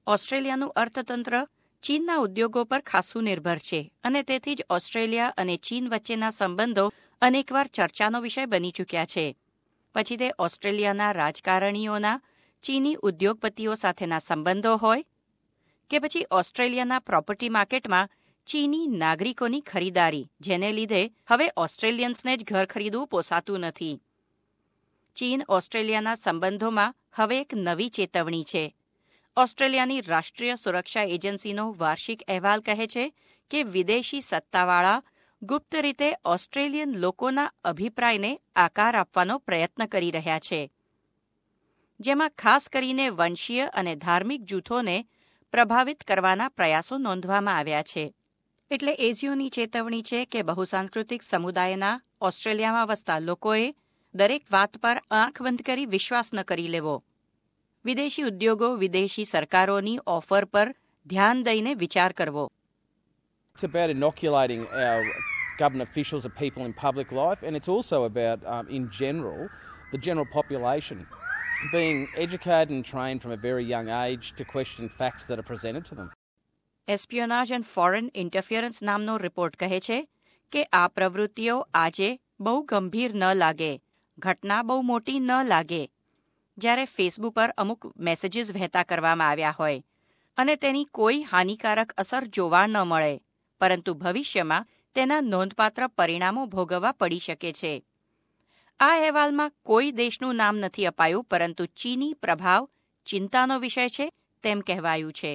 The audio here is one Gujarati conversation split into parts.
ઓસ્ટ્રેલિયાનું અર્થતંત્ર ચીનના ઉદ્યોગો પર ખાસ્સું નિર્ભર છે અને તેથી જ ઓસ્ટ્રેલિયા અને ચીન વચ્ચેના સંબંધો અનેકવાર ચર્ચાનો વિષય બની ચૂક્યા છે. પછી તે ઓસ્ટ્રેલિયાના રાજકારણીઓના ચીની ઉદ્યોગપતિઓ સાથેના સંબંધો હોય કે પછી ઓસ્ટ્રેલિયાના પ્રોપર્ટી માર્કેટમાં ચીની નાગરિકોની ખરીદારી, જેને લીધે હવે ઓસ્ટ્રેલિયન્સને જ ઘર ખરીદવું પોસાતું નથી. ચીન ઓસ્ટ્રેલિયાના સંબંધોમાં હવે એક નવી ચેતવણી છે. ઓસ્ટ્રેલિયાની રાષ્ટ્રીય સુરક્ષા એજન્સીનો વાર્ષિક અહેવાલ કહે છે કે વિદેશી સત્તાવાળા ગુપ્ત રીતે ઓસ્ટ્રેલિયન લોકોના અભિપ્રાયને આકાર આપવાનો પ્રયત્ન કરી રહ્યા છે, જેમાં ખાસ કરીને વંશીય અને ધાર્મિક જૂથોને પ્રભાવિત કરવાના પ્રયાસો નોંધવામાં આવ્યા છે. એટલે એઝિયોની ચેતવણી છે કે બહુસાંસ્કૃતિક સમુદાયના ઓસ્ટ્રેલિયામાં વસતા લોકોએ દરેક વાત પર આંખ બંધ કરી વિશ્વાસ ન કરી લેવો. વિદેશી ઉદ્યોગો વિદેશી સરકારોની ઓફર પર ધ્યાન દઈને વિચાર કરવો. It's about inoculating our government officials and people in public life, and it's also about, in general, the general population being educated and trained from a very young age to question facts that are presented to them. Espionage and foreign interference નામનો રિપોર્ટ કહે છે કે આ પ્રવૃત્તિઓ આજે બહુ ગંભીર ન લાગે, ઘટના બહુ મોટી ન લાગે, જ્યારે ફેસબુક પર અમુક મેસેજીસ વહેતા કરવામાં આવ્યા હોય અને તેની કોઈ હાનિકારક અસર જોવા ન મળે, પરંતુ ભવિષ્યમાં તેના નોંધપાત્ર પરિણામો ભોગવવા પડી શકે છે. આ અહેવાલમાં કોઈ દેશનું નામ નથી અપાયું, પરંતુ ચીની પ્રભાવ ચિંતાનો વિષય છે તેમ કહેવાયું છે.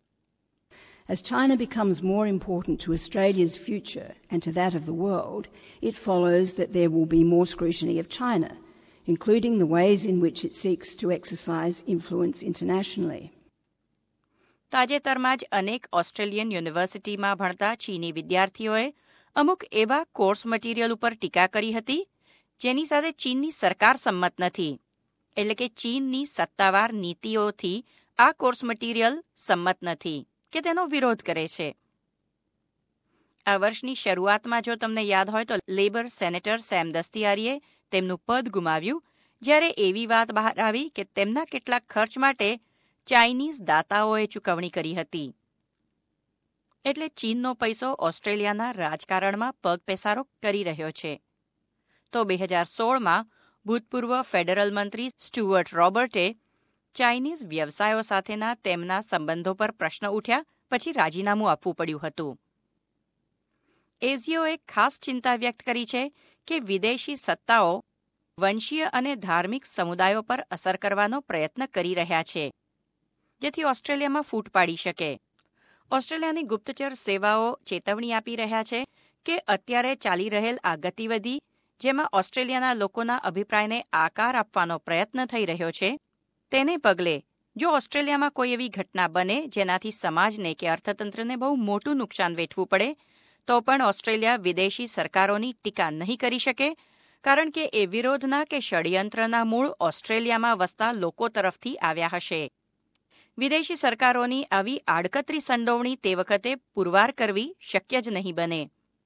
As China becomes more important to Australia's future and to that of the world, it follows that there will be more scrutiny of China, including the ways in which it seeks to exercise influence internationally. તાજેતરમાં જ અનેક ઓસ્ટ્રેલિયન યુનિવર્સિટીમાં ભણતા ચીની વિદ્યાર્થીઓએ અમુક એવા કોર્સ મટીરિયલ ઉપર ટીકા કરી હતી જેની સાથે ચીનની સરકાર સંમત નથી, એટલે કે ચીનની સત્તાવાર નીતિઓથી આ કોર્સ મટીરિયલ સંમત નથી કે તેનો વિરોધ કરે છે. આ વર્ષની શરૂઆતમાં જો તમને યાદ હોય તો લેબર સેનેટર સેમ દસ્તિયારીએ તેમનું પદ ગુમાવ્યું જ્યારે એવી વાત બહાર આવી કે તેમના કેટલાક ખર્ચ માટે ચાઇનીઝ દાતાઓએ ચૂકવણી કરી હતી. એટલે ચીનનો પૈસો ઓસ્ટ્રેલિયાના રાજકારણમાં પગપેસારો કરી રહ્યો છે. તો 2016માં ભૂતપૂર્વ ફેડરલ મંત્રી સ્ટુઅર્ટ રોબર્ટે ચાઇનીઝ વ્યવસાયો સાથેના તેમના સંબંધો પર પ્રશ્ન ઉઠ્યા પછી રાજીનામું આપવું પડ્યું હતું. એઝિયોએ ખાસ ચિંતા વ્યક્ત કરી છે કે વિદેશી સત્તાઓ વંશીય અને ધાર્મિક સમુદાયો પર અસર કરવાનો પ્રયત્ન કરી રહ્યા છે, જેથી ઓસ્ટ્રેલિયામાં ફૂટ પાડી શકે. ઓસ્ટ્રેલિયાની ગુપ્તચર સેવાઓ ચેતવણી આપી રહ્યા છે કે અત્યારે ચાલી રહેલ આ ગતિવિધિ, જેમાં ઓસ્ટ્રેલિયાના લોકોના અભિપ્રાયને આકાર આપવાનો પ્રયત્ન થઈ રહ્યો છે, તેને પગલે જો ઓસ્ટ્રેલિયામાં કોઈ એવી ઘટના બને જેનાથી સમાજને કે અર્થતંત્રને બહુ મોટું નુકસાન વેઠવું પડે, તો પણ ઓસ્ટ્રેલિયા વિદેશી સરકારોની ટીકા નહીં કરી શકે, કારણ કે એ વિરોધના કે ષડયંત્રના મૂળ ઓસ્ટ્રેલિયામાં વસતા લોકો તરફથી આવ્યા હશે. વિદેશી સરકારોની આવી આડકતરી સંડોવણી તે વખતે પુરવાર કરવી શક્ય જ નહીં બને.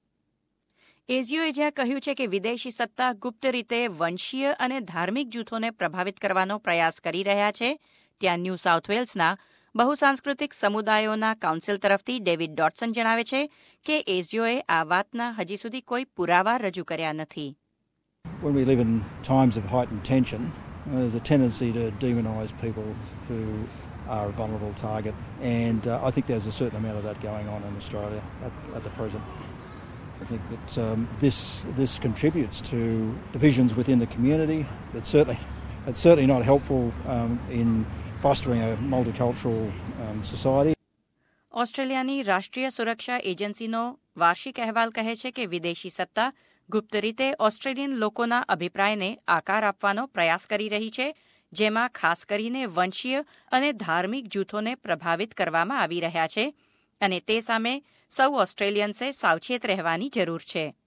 એઝિયોએ જ્યાં કહ્યું છે કે વિદેશી સત્તા ગુપ્ત રીતે વંશીય અને ધાર્મિક જૂથોને પ્રભાવિત કરવાનો પ્રયાસ કરી રહ્યા છે, ત્યાં ન્યૂ સાઉથ વેલ્સના બહુસાંસ્કૃતિક સમુદાયોના કાઉન્સિલ તરફથી ડેવિડ ડોટસન જણાવે છે કે એઝિયોએ આ વાતના હજી સુધી કોઈ પુરાવા રજૂ કર્યા નથી. When we live in times of heightened tension, there's a tendency to demonise people who are a vulnerable target, and I think there's a certain amount of that going on in Australia at the present. I think that this contributes to divisions within the community. It's certainly not helpful in fostering a multicultural society. ઓસ્ટ્રેલિયાની રાષ્ટ્રીય સુરક્ષા એજન્સીનો વાર્ષિક અહેવાલ કહે છે કે વિદેશી સત્તા ગુપ્ત રીતે ઓસ્ટ્રેલિયન લોકોના અભિપ્રાયને આકાર આપવાનો પ્રયાસ કરી રહી છે, જેમાં ખાસ કરીને વંશીય અને ધાર્મિક જૂથોને પ્રભાવિત કરવામાં આવી રહ્યા છે, અને તે સામે સૌ ઓસ્ટ્રેલિયન્સે સાવચેત રહેવાની જરૂર છે.